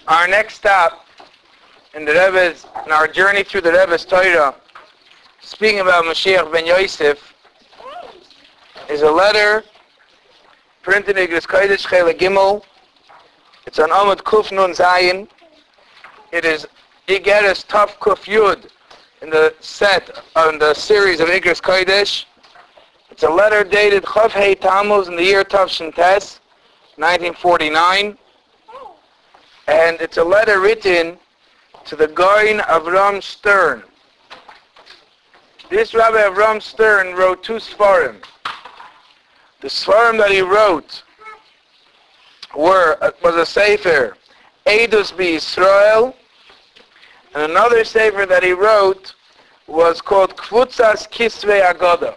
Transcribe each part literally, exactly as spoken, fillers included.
Our next stop in the Rebbe's, in our journey through the Rebbe's Torah, speaking about Mashiach ben Yosef, is a letter printed in Igros Kodesh Chele Gimel. It's on Amud Kuf Nun Zayin. It is Igeres Taf Kuf Yud in the set, on the series of Igros Kodesh. It's a letter dated Chav Hei Tammuz in the year Tavshin Tes, nineteen forty-nine. And it's a letter written to the Gaon Avram Stern. This Rabbi Avram Stern wrote two Sfarim. The Sfarim that he wrote were was a Sefer, Eidus B'Yisrael, and another Sefer that he wrote was called Kvutzas Kisvei Agoda.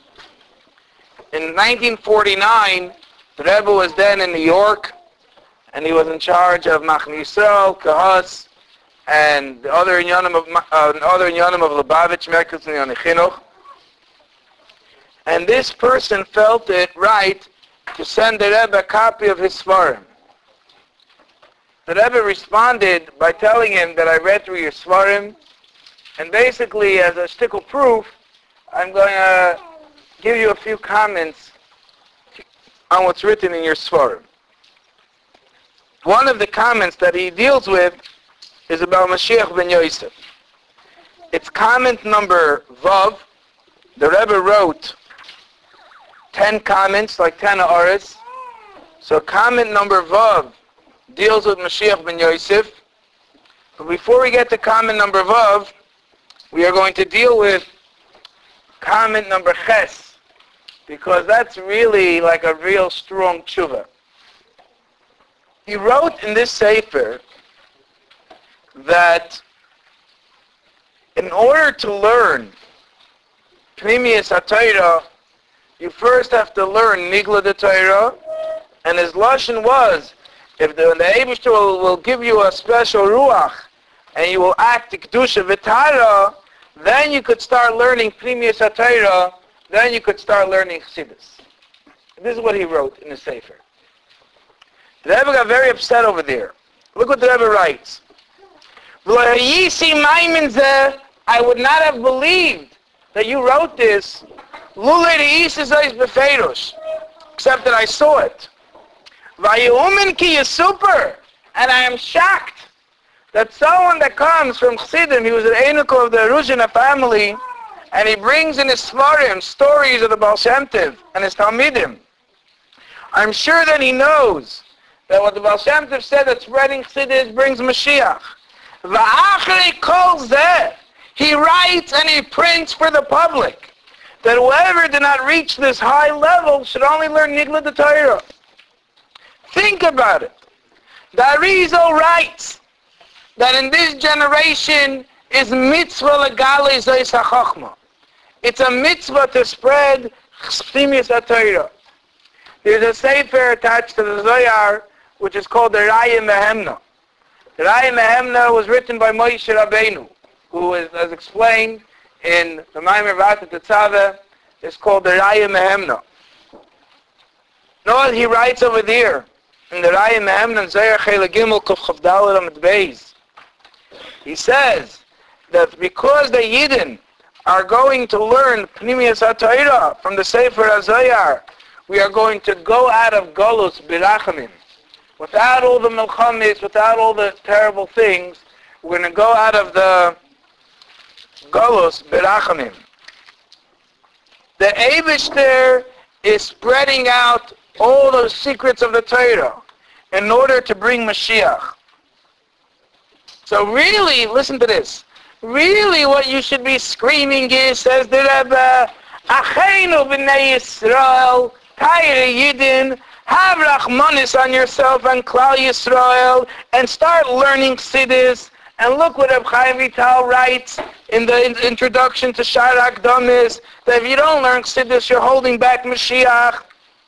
In nineteen forty-nine, the Rebbe was then in New York, and he was in charge of Machne Yisrael, Kahas, and the other Inyanim of uh, other Inyanim of Lubavitch, Merkez Inyan Chinuch. And this person felt it right to send the Rebbe a copy of his Svarim. The Rebbe responded by telling him that I read through your Svarim, and basically, as a shtickle proof, I'm going to give you a few comments on what's written in your Svarim. One of the comments that he deals with is about Mashiach ben Yosef. It's comment number Vav. The Rebbe wrote ten comments, like ten Aris. So comment number Vav deals with Mashiach ben Yosef. But before we get to comment number Vav, we are going to deal with comment number Ches, because that's really like a real strong tshuva. He wrote in this Sefer that in order to learn Pnimius HaTorah, you first have to learn Nigla de Torah, and his lashon was, if the, the Eibishter will, will give you a special ruach, and you will act Kedusha V'Tara, then you could start learning Pnimius HaTorah, then you could start learning Chassidus. This is what he wrote in the Sefer. The Rebbe got very upset over there. Look what the Rebbe writes. I would not have believed that you wrote this, except that I saw it. And I am shocked that someone that comes from Chassidim, he was an Einukel of the Ruzhina family, and he brings in his Svarim stories of the Baal Shem Tov and his Talmidim. I'm sure that he knows that what the Baal Shem Tov said, that spreading Chassidus brings Mashiach. V'achri kol zeh, he writes and he prints for the public that whoever did not reach this high level should only learn Nigla de Torah. Think about it. The Arizal writes that in this generation is mitzvah legale zois ha-chochma. It's a mitzvah to spread Pnimius HaTorah. There's a sefer attached to the Zohar which is called the Raya Mehemna. The Raya Mehemna was written by Moshe Rabbeinu, who is, as explained in the Maimer Vata Tetzaveh, is called the Raya Mehemna. Know what he writes over there in the Raya Mehemna in Zohar Chele Gimel Kuf Chav Daled Amud Beis. He says that because the Yidden are going to learn Pnimius HaTorah from the Sefer HaZohar, we are going to go out of Golus Birachamim. Without all the Milchamis, without all the terrible things, we're going to go out of the Golus Birachamim. The Eibishter is spreading out all those secrets of the Torah in order to bring Mashiach. So really, listen to this. Really what you should be screaming is, says the Rebbe, Acheinu b'nei Yisrael, Tayre Yidin, have Rachmanis on yourself and Klal Yisrael, and start learning Chassidus. And look what Reb Chaim Vital writes in the in- introduction to Sha'ar HaKdamis, that if you don't learn Chassidus, you're holding back Mashiach.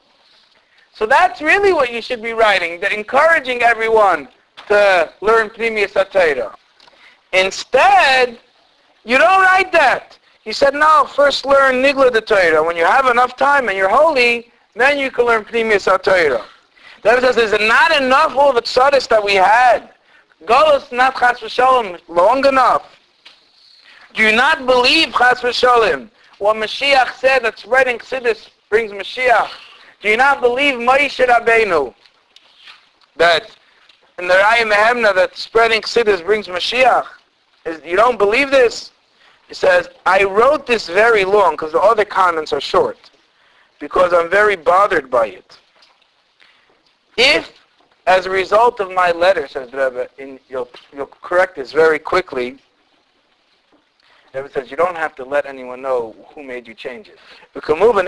So that's really what you should be writing, that encouraging everyone to learn Pnimius HaTorah. Instead, you don't write that. He said, no, first learn Nigla de Torah. When you have enough time and you're holy, then you can learn Pnimius HaTorah. That says, is it not enough all the tzadis that we had Golus not chas v'sholem long enough. Do you not believe chas v'sholem what Mashiach said that spreading chassidus brings Mashiach? Do you not believe Moshe Rabbeinu that in the Raya Mehemna that spreading chassidus brings Mashiach? Is, you don't believe this? He says, I wrote this very long because the other comments are short because I'm very bothered by it. If, as a result of my letter, says the Rebbe, and you'll, you'll correct this very quickly, the Rebbe says, you don't have to let anyone know who made you change it. No one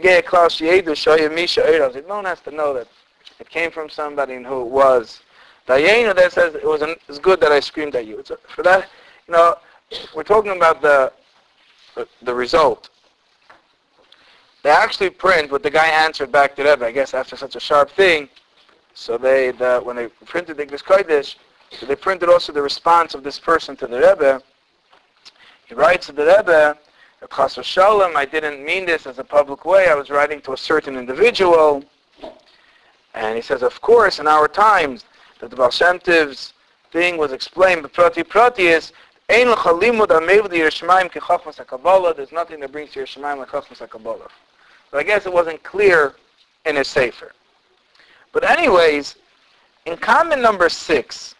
has to know that it came from somebody and who it was. Dayenu that says it was an, it's good that I screamed at you. It's a, for that, you know, we're talking about the, the the result. They actually print what the guy answered back to Rebbe, I guess after such a sharp thing. So they, the, when they printed the Igros Kodesh, so they printed also the response of this person to the Rebbe. He writes to the Rebbe, Chas v'sholem, I didn't mean this as a public way. I was writing to a certain individual. And he says, of course, in our times, that the Baal Shem Tov's thing was explained, but prati prati is, Ein l'cha limud amev di Yerushalayim ki chachmas HaKabbalah. There's nothing that brings to Yerushalayim like chachmas HaKabbalah. But I guess it wasn't clear in his sefer. But anyways, in comment number six,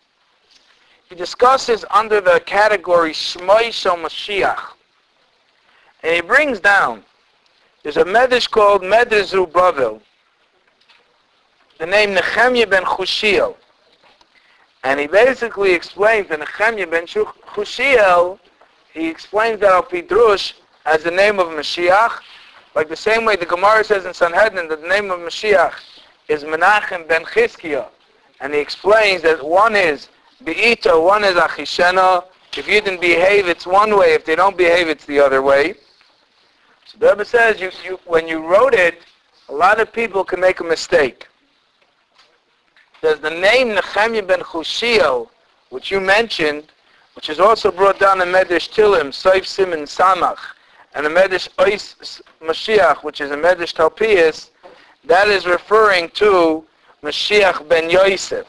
he discusses under the category Shmoi Shel Mashiach. And he brings down, there's a medrash called Medrash Zerubbabel, the name Nechemya ben Chushiel. And he basically explains that Nechemya ben Chushiel, he explains that Al Pidrush as the name of Mashiach, like the same way the Gemara says in Sanhedrin that the name of Mashiach is Menachem ben Chizkiah. And he explains that one is Be'ita, one is Achishena. If you didn't behave, it's one way. If they don't behave, it's the other way. So the Rebbe says, you, you, when you wrote it, a lot of people can make a mistake. There's the name Nechemya ben Chushiel, which you mentioned, which is also brought down in Medrash Tilim, Soif Siman Samach, and the Medrash Ois Mashiach, which is a Medrash Talpias, that is referring to Mashiach ben Yosef.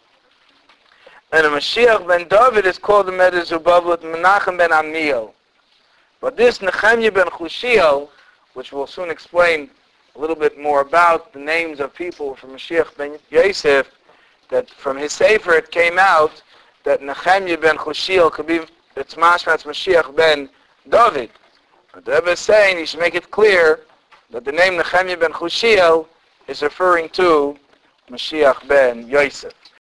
And the Mashiach ben David is called the Medrash Zerubbabel Menachem ben Amiel. But this Nechemya ben Chushiel, which we'll soon explain a little bit more about the names of people from Mashiach ben Yosef, that from his sefer it came out that Nechemya ben Chushiel could be, it's mashma, it's Mashiach ben David. But the Rebbe is saying you should make it clear that the name Nechemya ben Chushiel is referring to Mashiach ben Yosef.